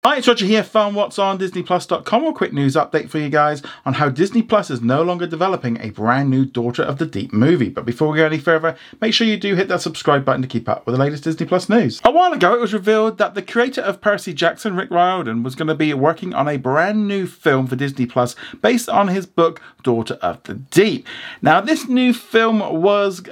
Hi, it's Roger here from What's on DisneyPlus.com. A quick news update for you guys on how Disney Plus is no longer developing a brand new Daughter of the Deep movie. But before we go any further, make sure you do hit that subscribe button to keep up with the latest Disney Plus news. A while ago, it was revealed that the creator of Percy Jackson, Rick Riordan, was going to be working on a brand new film for Disney Plus based on his book, Daughter of the Deep. Now, this new film was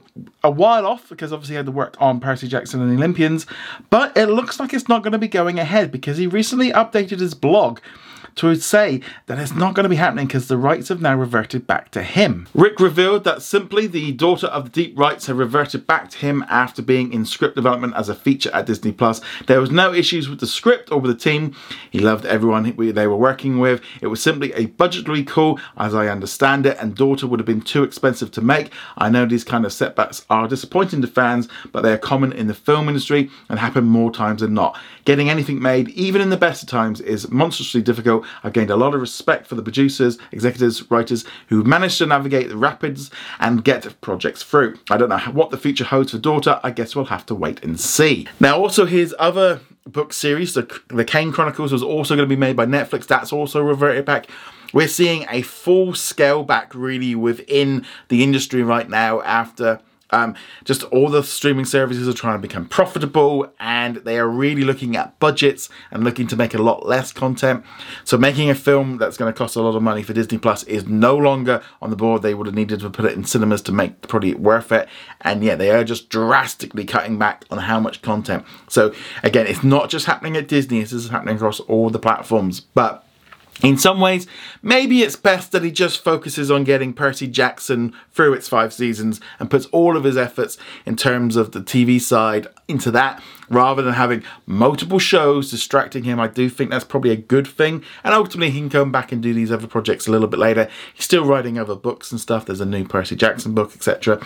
a while off because obviously he had to work on Percy Jackson and the Olympians, but it looks like it's not going to be going ahead because he recently updated his blog to say that it's not going to be happening because the rights have now reverted back to him. Rick revealed that simply the Daughter of the Deep rights have reverted back to him after being in script development as a feature at Disney Plus. There was no issues with the script or with the team. He loved everyone they were working with. It was simply a budgetary call, as I understand it, and Daughter would have been too expensive to make. I know these kind of setbacks are disappointing to fans, but they are common in the film industry and happen more times than not. Getting anything made, even in the best of times, is monstrously difficult. I've gained a lot of respect for the producers, executives, writers who managed to navigate the rapids and get projects through. I don't know what the future holds for Daughter. I guess we'll have to wait and see. Now, also his other book series, the Kane Chronicles, was also going to be made by Netflix. That's also reverted back. We're seeing a full scale back really within the industry right now after just all the streaming services are trying to become profitable and they are really looking at budgets and looking to make a lot less content. So making a film that's going to cost a lot of money for Disney Plus is no longer on the board. They would have needed to put it in cinemas to make the product worth it. And yeah, they are just drastically cutting back on how much content. So again, it's not just happening at Disney. This is happening across all the platforms. But in some ways, maybe it's best that he just focuses on getting Percy Jackson through its 5 seasons and puts all of his efforts in terms of the TV side into that, rather than having multiple shows distracting him. I do think that's probably a good thing. And ultimately, he can come back and do these other projects a little bit later. He's still writing other books and stuff. There's a new Percy Jackson book, etc.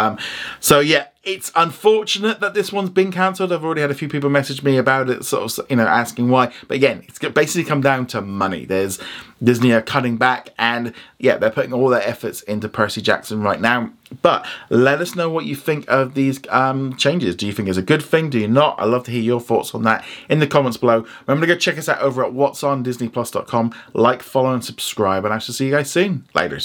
So yeah, it's unfortunate that this one's been cancelled. I've already had a few people message me about it, sort of, asking why. But again, it's basically come down to money. There's Disney are cutting back, and yeah, they're putting all their efforts into Percy Jackson right now. But let us know what you think of these changes. Do you think it's a good thing? Do you not? I'd love to hear your thoughts on that in the comments below. Remember to go check us out over at whatsondisneyplus.com. Like, follow, and subscribe, and I shall see you guys soon. Later.